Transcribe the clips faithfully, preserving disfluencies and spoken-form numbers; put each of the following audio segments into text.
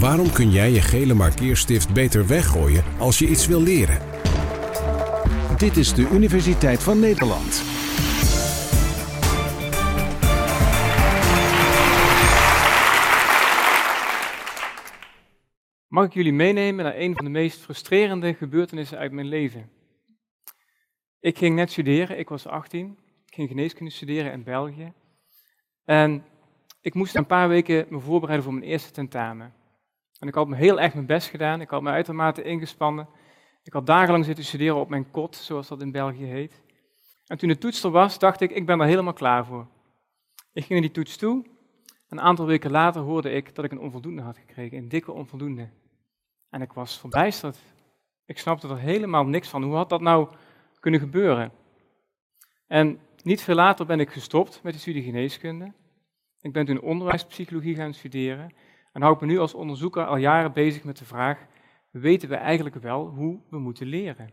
Waarom kun jij je gele markeerstift beter weggooien als je iets wil leren? Dit is de Universiteit van Nederland. Mag ik jullie meenemen naar een van de meest frustrerende gebeurtenissen uit mijn leven? Ik ging net studeren, ik was achttien, ik ging geneeskunde studeren in België. En ik moest een paar weken me voorbereiden voor mijn eerste tentamen. En ik had me heel erg mijn best gedaan, ik had me uitermate ingespannen. Ik had dagenlang zitten studeren op mijn kot, zoals dat in België heet. En toen de toets er was, dacht ik, ik ben er helemaal klaar voor. Ik ging naar die toets toe. Een aantal weken later hoorde ik dat ik een onvoldoende had gekregen, een dikke onvoldoende. En ik was verbijsterd. Ik snapte er helemaal niks van. Hoe had dat nou kunnen gebeuren? En niet veel later ben ik gestopt met de studie geneeskunde. Ik ben toen onderwijspsychologie gaan studeren en hou ik me nu als onderzoeker al jaren bezig met de vraag: weten we eigenlijk wel hoe we moeten leren?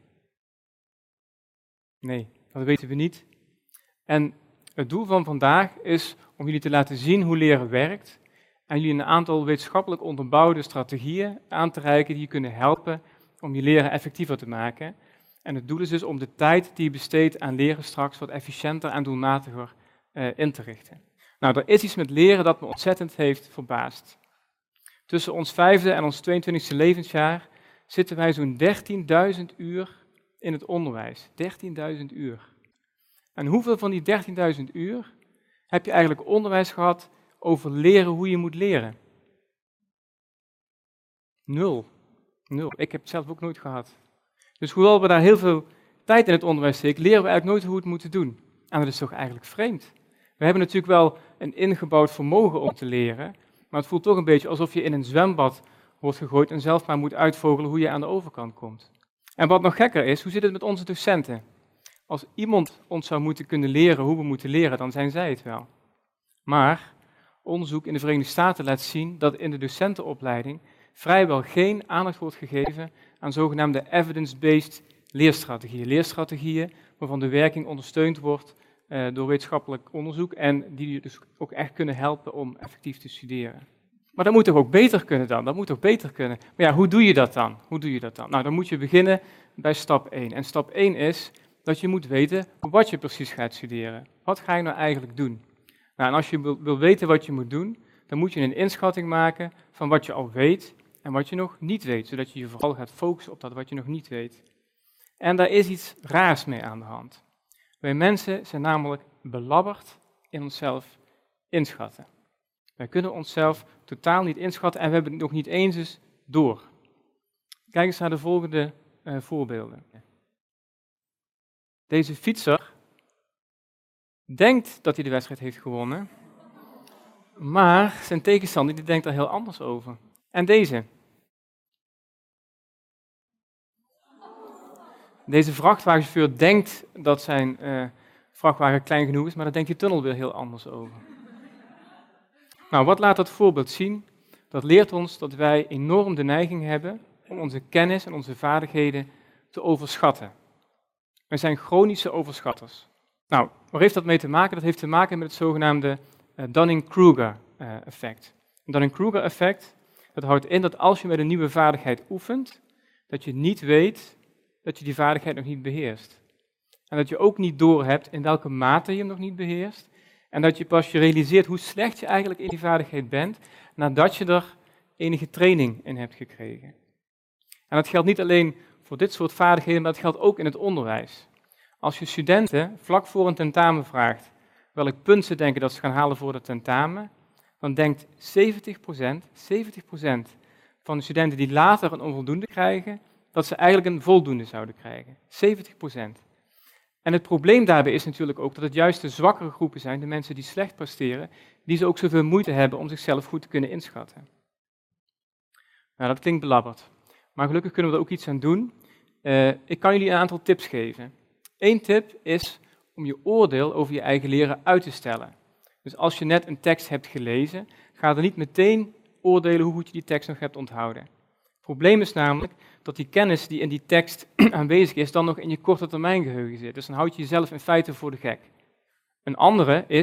Nee, dat weten we niet. En het doel van vandaag is om jullie te laten zien hoe leren werkt en jullie een aantal wetenschappelijk onderbouwde strategieën aan te reiken die je kunnen helpen om je leren effectiever te maken. En het doel is dus om de tijd die je besteedt aan leren straks wat efficiënter en doelmatiger uh, in te richten. Nou, er is iets met leren dat me ontzettend heeft verbaasd. Tussen ons vijfde en ons tweeëntwintigste levensjaar zitten wij zo'n dertienduizend uur in het onderwijs. dertienduizend uur. En hoeveel van die dertienduizend uur heb je eigenlijk onderwijs gehad over leren hoe je moet leren? Nul. Nul. Ik heb het zelf ook nooit gehad. Dus hoewel we daar heel veel tijd in het onderwijs steken, leren we eigenlijk nooit hoe we het moeten doen. En dat is toch eigenlijk vreemd. We hebben natuurlijk wel een ingebouwd vermogen om te leren, maar het voelt toch een beetje alsof je in een zwembad wordt gegooid en zelf maar moet uitvogelen hoe je aan de overkant komt. En wat nog gekker is, hoe zit het met onze docenten? Als iemand ons zou moeten kunnen leren hoe we moeten leren, dan zijn zij het wel. Maar onderzoek in de Verenigde Staten laat zien dat in de docentenopleiding vrijwel geen aandacht wordt gegeven aan zogenaamde evidence-based leerstrategieën. Leerstrategieën waarvan de werking ondersteund wordt uh, door wetenschappelijk onderzoek en die je dus ook echt kunnen helpen om effectief te studeren. Maar dat moet toch ook beter kunnen dan? Dat moet toch beter kunnen? Maar ja, hoe doe je dat dan? Hoe doe je dat dan? Nou, dan moet je beginnen bij stap één. En stap één is dat je moet weten wat je precies gaat studeren. Wat ga je nou eigenlijk doen? Nou, en als je wil, wil weten wat je moet doen, dan moet je een inschatting maken van wat je al weet en wat je nog niet weet, zodat je je vooral gaat focussen op dat wat je nog niet weet. En daar is iets raars mee aan de hand. Wij mensen zijn namelijk belabberd in onszelf inschatten. Wij kunnen onszelf totaal niet inschatten en we hebben het nog niet eens eens door. Kijk eens naar de volgende uh, voorbeelden. Deze fietser denkt dat hij de wedstrijd heeft gewonnen, maar zijn tegenstander die denkt er heel anders over. En deze. Deze vrachtwagenchauffeur denkt dat zijn uh, vrachtwagen klein genoeg is, maar daar denkt die tunnel weer heel anders over. Nou, wat laat dat voorbeeld zien? Dat leert ons dat wij enorm de neiging hebben om onze kennis en onze vaardigheden te overschatten. Wij zijn chronische overschatters. Nou, waar heeft dat mee te maken? Dat heeft te maken met het zogenaamde uh, Dunning-Kruger uh, effect. Het Dunning-Kruger effect, dat houdt in dat als je met een nieuwe vaardigheid oefent, dat je niet weet dat je die vaardigheid nog niet beheerst. En dat je ook niet doorhebt in welke mate je hem nog niet beheerst. En dat je pas je realiseert hoe slecht je eigenlijk in die vaardigheid bent, nadat je er enige training in hebt gekregen. En dat geldt niet alleen voor dit soort vaardigheden, maar dat geldt ook in het onderwijs. Als je studenten vlak voor een tentamen vraagt welk punt ze denken dat ze gaan halen voor het tentamen, dan denkt zeventig procent, zeventig procent van de studenten die later een onvoldoende krijgen, dat ze eigenlijk een voldoende zouden krijgen. zeventig procent. En het probleem daarbij is natuurlijk ook dat het juist de zwakkere groepen zijn, de mensen die slecht presteren, die ze ook zoveel moeite hebben om zichzelf goed te kunnen inschatten. Nou, dat klinkt belabberd. Maar gelukkig kunnen we er ook iets aan doen. Uh, ik kan jullie een aantal tips geven. Eén tip is om je oordeel over je eigen leren uit te stellen. Dus als je net een tekst hebt gelezen, ga er niet meteen oordelen hoe goed je die tekst nog hebt onthouden. Het probleem is namelijk dat die kennis die in die tekst aanwezig is, dan nog in je korte termijn geheugen zit. Dus dan houd je jezelf in feite voor de gek. Een andere is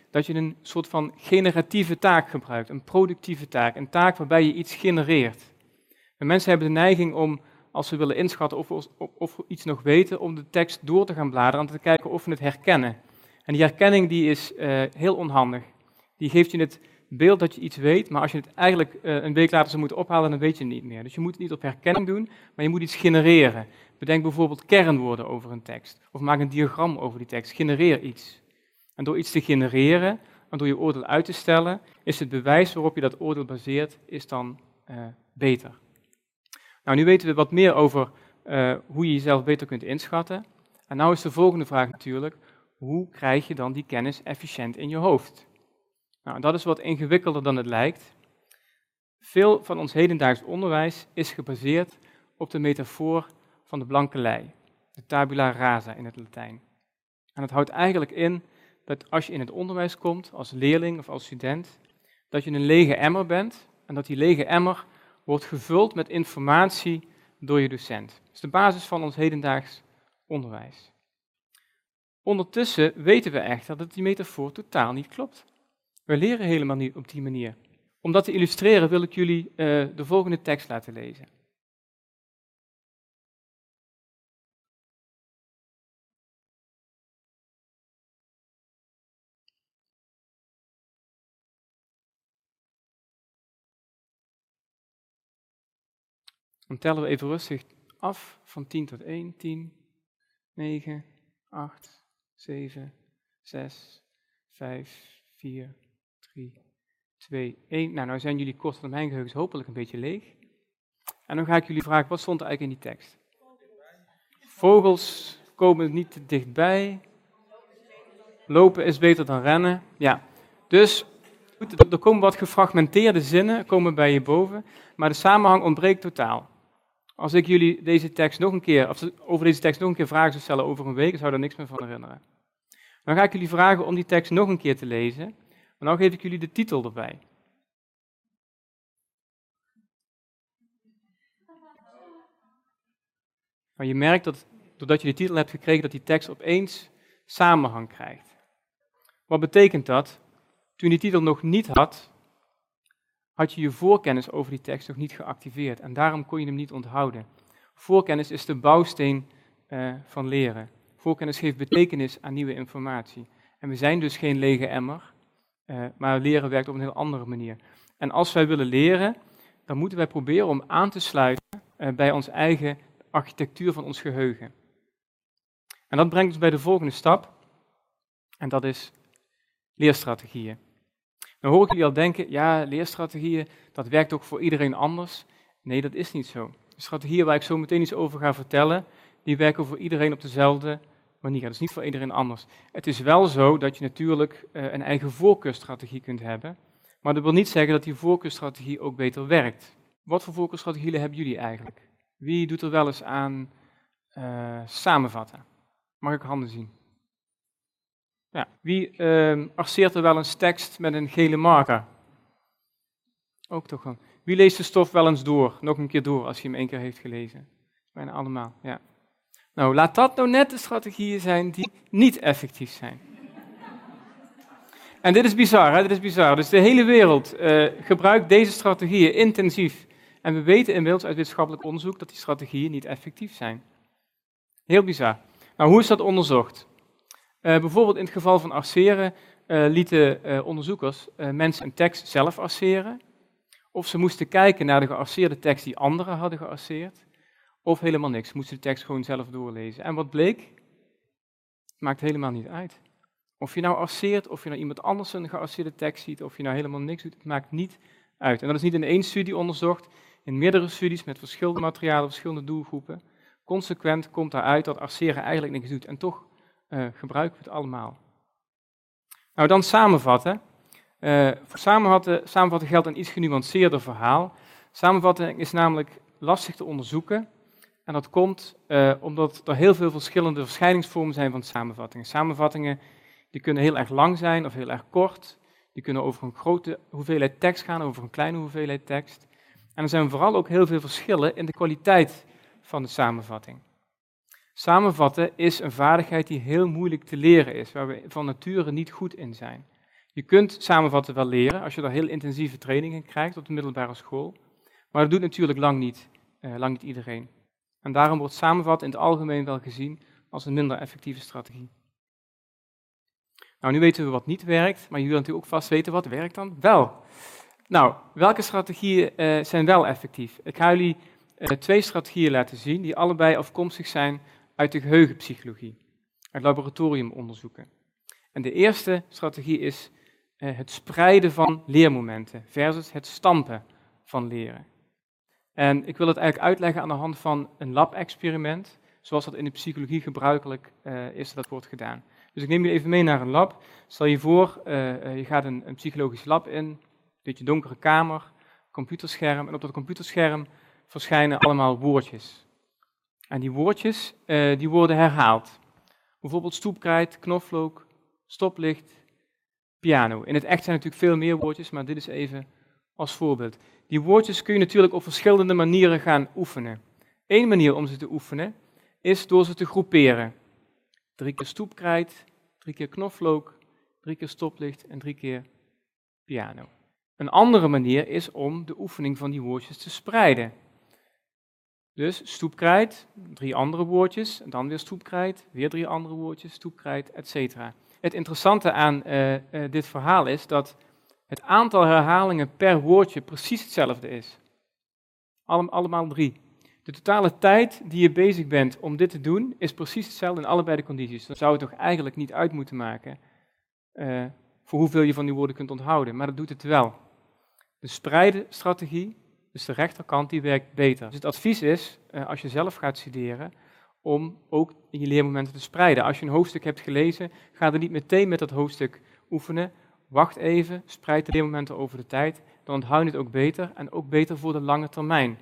dat je een soort van generatieve taak gebruikt, een productieve taak, een taak waarbij je iets genereert. En mensen hebben de neiging om, als ze willen inschatten of we, of we iets nog weten, om de tekst door te gaan bladeren en te kijken of we het herkennen. En die herkenning die is uh, heel onhandig. Die geeft je het beeld dat je iets weet, maar als je het eigenlijk uh, een week later zou moeten ophalen, dan weet je het niet meer. Dus je moet het niet op herkenning doen, maar je moet iets genereren. Bedenk bijvoorbeeld kernwoorden over een tekst, of maak een diagram over die tekst. Genereer iets. En door iets te genereren, en door je oordeel uit te stellen, is het bewijs waarop je dat oordeel baseert, is dan uh, beter. Nou, nu weten we wat meer over uh, hoe je jezelf beter kunt inschatten. En nou is de volgende vraag natuurlijk, hoe krijg je dan die kennis efficiënt in je hoofd? Nou, dat is wat ingewikkelder dan het lijkt. Veel van ons hedendaags onderwijs is gebaseerd op de metafoor van de blanke lei, de tabula rasa in het Latijn. En dat houdt eigenlijk in dat als je in het onderwijs komt, als leerling of als student, dat je een lege emmer bent en dat die lege emmer wordt gevuld met informatie door je docent. Dat is de basis van ons hedendaags onderwijs. Ondertussen weten we echter dat die metafoor totaal niet klopt. We leren helemaal niet op die manier. Om dat te illustreren wil ik jullie uh, de volgende tekst laten lezen. Dan tellen we even rustig af van tien tot één, tien, negen, acht, zeven, zes, vijf, vier, drie, twee, één. Nou, nou zijn jullie kort van mijn geheugen hopelijk een beetje leeg. En dan ga ik jullie vragen, wat stond er eigenlijk in die tekst? Vogels komen niet te dichtbij. Lopen is beter dan rennen. Ja, dus er komen wat gefragmenteerde zinnen komen bij je boven, maar de samenhang ontbreekt totaal. Als ik jullie deze tekst nog een keer, of over deze tekst nog een keer vragen zou stellen over een week, zou ik er niks meer van herinneren. Dan ga ik jullie vragen om die tekst nog een keer te lezen, maar dan geef ik jullie de titel erbij. Maar je merkt dat, doordat je die titel hebt gekregen, dat die tekst opeens samenhang krijgt. Wat betekent dat? Toen je die titel nog niet had, had je je voorkennis over die tekst nog niet geactiveerd. En daarom kon je hem niet onthouden. Voorkennis is de bouwsteen uh, van leren. Voorkennis geeft betekenis aan nieuwe informatie. En we zijn dus geen lege emmer, uh, maar leren werkt op een heel andere manier. En als wij willen leren, dan moeten wij proberen om aan te sluiten uh, bij onze eigen architectuur van ons geheugen. En dat brengt ons bij de volgende stap. En dat is leerstrategieën. Dan hoor ik jullie al denken, ja, leerstrategieën, dat werkt ook voor iedereen anders. Nee, dat is niet zo. De strategieën waar ik zo meteen iets over ga vertellen, die werken voor iedereen op dezelfde manier. Dat is niet voor iedereen anders. Het is wel zo dat je natuurlijk uh, een eigen voorkeurstrategie kunt hebben, maar dat wil niet zeggen dat die voorkeurstrategie ook beter werkt. Wat voor voorkeurstrategieën hebben jullie eigenlijk? Wie doet er wel eens aan uh, samenvatten? Mag ik handen zien? Ja. Wie uh, arceert er wel eens tekst met een gele marker? Ook toch wel. Wie leest de stof wel eens door? Nog een keer door als je hem één keer heeft gelezen. Bijna allemaal, ja. Nou, laat dat nou net de strategieën zijn die niet effectief zijn. En dit is bizar, hè? Dit is bizar. Dus de hele wereld uh, gebruikt deze strategieën intensief. En we weten inmiddels uit wetenschappelijk onderzoek dat die strategieën niet effectief zijn. Heel bizar. Nou, hoe is dat onderzocht? Uh, bijvoorbeeld in het geval van arceren uh, lieten uh, onderzoekers uh, mensen een tekst zelf arceren, of ze moesten kijken naar de gearceerde tekst die anderen hadden gearceerd, of helemaal niks, ze moesten de tekst gewoon zelf doorlezen. En wat bleek? Het maakt helemaal niet uit. Of je nou arceert, of je nou iemand anders een gearceerde tekst ziet, of je nou helemaal niks doet, het maakt niet uit. En dat is niet in één studie onderzocht, in meerdere studies met verschillende materialen, verschillende doelgroepen. Consequent komt daaruit dat arceren eigenlijk niks doet, en toch Uh, gebruiken we het allemaal. Nou, dan samenvatten. Uh, voor samenvatten, samenvatten geldt een iets genuanceerder verhaal. Samenvatting is namelijk lastig te onderzoeken. En dat komt uh, omdat er heel veel verschillende verschijningsvormen zijn van samenvattingen. Samenvattingen die kunnen heel erg lang zijn of heel erg kort. Die kunnen over een grote hoeveelheid tekst gaan, over een kleine hoeveelheid tekst. En er zijn vooral ook heel veel verschillen in de kwaliteit van de samenvatting. Samenvatten is een vaardigheid die heel moeilijk te leren is, waar we van nature niet goed in zijn. Je kunt samenvatten wel leren als je daar heel intensieve trainingen krijgt op de middelbare school, maar dat doet natuurlijk lang niet, uh, lang niet iedereen. En daarom wordt samenvatten in het algemeen wel gezien als een minder effectieve strategie. Nou, nu weten we wat niet werkt, maar je wilt natuurlijk ook vast weten wat werkt dan wel. Nou, welke strategieën uh, zijn wel effectief? Ik ga jullie uh, twee strategieën laten zien die allebei afkomstig zijn uit de geheugenpsychologie, uit laboratoriumonderzoeken. En de eerste strategie is uh, het spreiden van leermomenten versus het stampen van leren. En ik wil het eigenlijk uitleggen aan de hand van een lab-experiment, zoals dat in de psychologie gebruikelijk uh, is dat wordt gedaan. Dus ik neem je even mee naar een lab. Stel je voor, uh, uh, je gaat een, een psychologisch lab in, een beetje donkere kamer, computerscherm, en op dat computerscherm verschijnen allemaal woordjes. En die woordjes uh, die worden herhaald. Bijvoorbeeld stoepkrijt, knoflook, stoplicht, piano. In het echt zijn natuurlijk veel meer woordjes, maar dit is even als voorbeeld. Die woordjes kun je natuurlijk op verschillende manieren gaan oefenen. Eén manier om ze te oefenen is door ze te groeperen. Drie keer stoepkrijt, drie keer knoflook, drie keer stoplicht en drie keer piano. Een andere manier is om de oefening van die woordjes te spreiden. Dus stoepkrijt, drie andere woordjes, en dan weer stoepkrijt, weer drie andere woordjes, stoepkrijt, et cetera. Het interessante aan uh, uh, dit verhaal is dat het aantal herhalingen per woordje precies hetzelfde is. Alle, allemaal drie. De totale tijd die je bezig bent om dit te doen, is precies hetzelfde in allebei de condities. Dan zou het toch eigenlijk niet uit moeten maken uh, voor hoeveel je van die woorden kunt onthouden, maar dat doet het wel. De spreidenstrategie, dus de rechterkant, die werkt beter. Dus het advies is, uh, als je zelf gaat studeren, om ook in je leermomenten te spreiden. Als je een hoofdstuk hebt gelezen, ga er niet meteen met dat hoofdstuk oefenen. Wacht even, spreid de leermomenten over de tijd, dan onthoud je het ook beter en ook beter voor de lange termijn.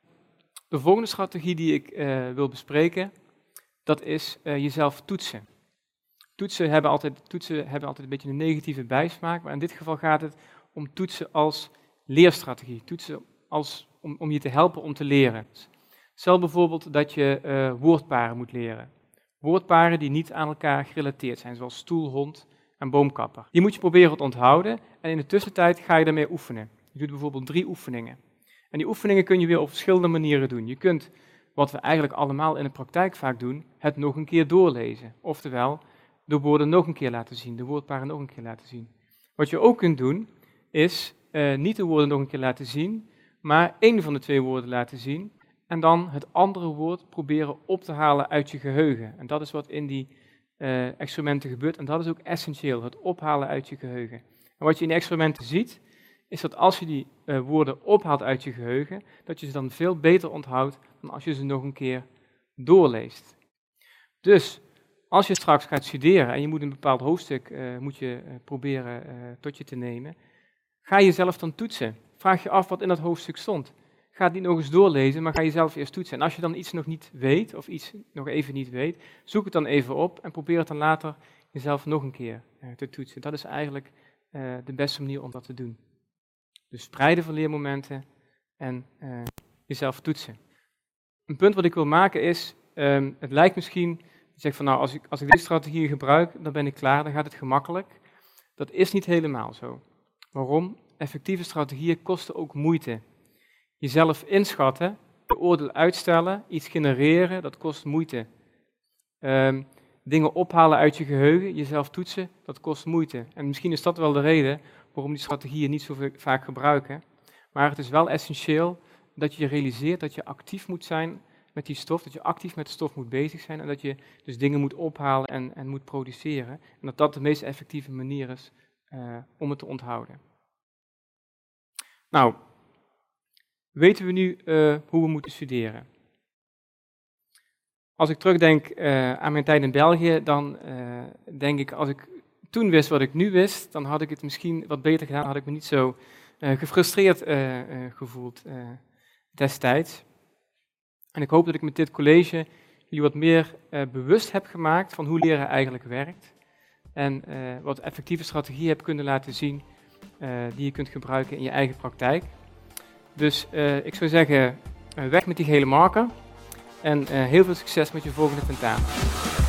De volgende strategie die ik uh, wil bespreken, dat is uh, jezelf toetsen. Toetsen hebben, altijd, toetsen hebben altijd een beetje een negatieve bijsmaak, maar in dit geval gaat het om toetsen als leerstrategie. Toetsen als, om, om je te helpen om te leren. Stel bijvoorbeeld dat je uh, woordparen moet leren. Woordparen die niet aan elkaar gerelateerd zijn, zoals stoel, hond en boomkapper. Die moet je proberen te onthouden en in de tussentijd ga je daarmee oefenen. Je doet bijvoorbeeld drie oefeningen. En die oefeningen kun je weer op verschillende manieren doen. Je kunt, wat we eigenlijk allemaal in de praktijk vaak doen, het nog een keer doorlezen. Oftewel, de woorden nog een keer laten zien, de woordparen nog een keer laten zien. Wat je ook kunt doen, is uh, niet de woorden nog een keer laten zien, maar één van de twee woorden laten zien en dan het andere woord proberen op te halen uit je geheugen. En dat is wat in die uh, experimenten gebeurt en dat is ook essentieel, het ophalen uit je geheugen. En wat je in die experimenten ziet, is dat als je die uh, woorden ophaalt uit je geheugen, dat je ze dan veel beter onthoudt dan als je ze nog een keer doorleest. Dus, als je straks gaat studeren en je moet een bepaald hoofdstuk uh, moet je, uh, proberen uh, tot je te nemen, ga jezelf dan toetsen. Vraag je af wat in dat hoofdstuk stond. Ga het niet nog eens doorlezen, maar ga jezelf eerst toetsen. En als je dan iets nog niet weet, of iets nog even niet weet, zoek het dan even op en probeer het dan later jezelf nog een keer uh, te toetsen. Dat is eigenlijk uh, de beste manier om dat te doen. Dus spreiden van leermomenten en uh, jezelf toetsen. Een punt wat ik wil maken is, um, het lijkt misschien, je zegt van nou, als ik, als ik deze strategie gebruik, dan ben ik klaar, dan gaat het gemakkelijk. Dat is niet helemaal zo. Waarom? Effectieve strategieën kosten ook moeite. Jezelf inschatten, je oordeel uitstellen, iets genereren, dat kost moeite. Um, dingen ophalen uit je geheugen, jezelf toetsen, dat kost moeite. En misschien is dat wel de reden waarom die strategieën niet zo vaak gebruiken. Maar het is wel essentieel dat je realiseert dat je actief moet zijn met die stof, dat je actief met de stof moet bezig zijn en dat je dus dingen moet ophalen en, en moet produceren. En dat dat de meest effectieve manier is uh, om het te onthouden. Nou, weten we nu uh, hoe we moeten studeren? Als ik terugdenk uh, aan mijn tijd in België, dan uh, denk ik, als ik toen wist wat ik nu wist, dan had ik het misschien wat beter gedaan, had ik me niet zo uh, gefrustreerd uh, uh, gevoeld uh, destijds. En ik hoop dat ik met dit college jullie wat meer uh, bewust heb gemaakt van hoe leren eigenlijk werkt. En uh, wat effectieve strategieën heb kunnen laten zien uh, die je kunt gebruiken in je eigen praktijk. Dus uh, ik zou zeggen, uh, weg met die gele marker en uh, heel veel succes met je volgende tentamen.